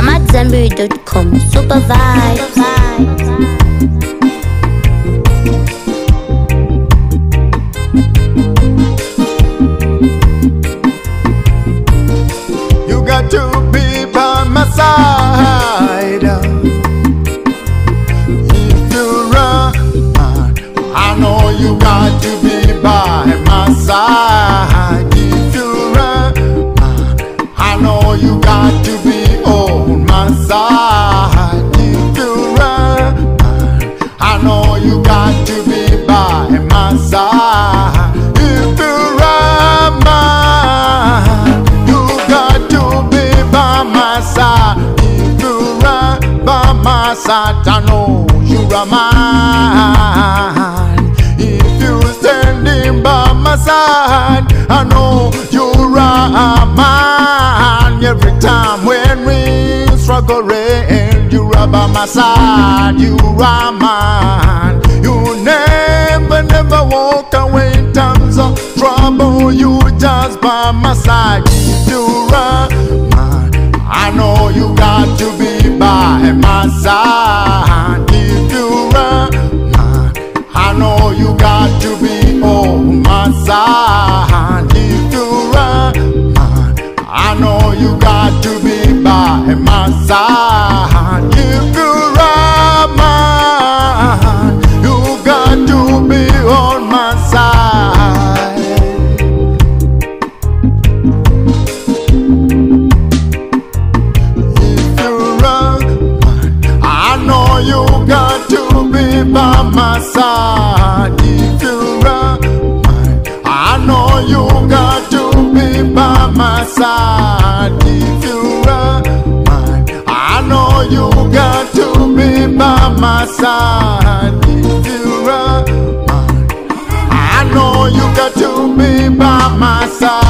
I'm at Zenberry.com. Super vibes. You got to be by my side. If you run, I know you got to be by my side. If you run, I know you got to be on my side. If you run, I know you got to be by my side. If you run, you got to be by my side. If you run by my side, I know you are mine. If you standing by my side, I know you are mine. Every time when we struggle and you are by my side, you are mine. You never walk away in times of trouble. You just by my side. If you are mine, I know you got to be by my side. If you are mine, I know you got to be on my side. If you are mine, I know you got to be by my side. If you are mine, you got to be on my side. If you are mine, I know you got to be by my side. If you are mine, I know you got to be by my side. If you are mine, I know you got to be by my side. If you are mine, I know you got to be by my side.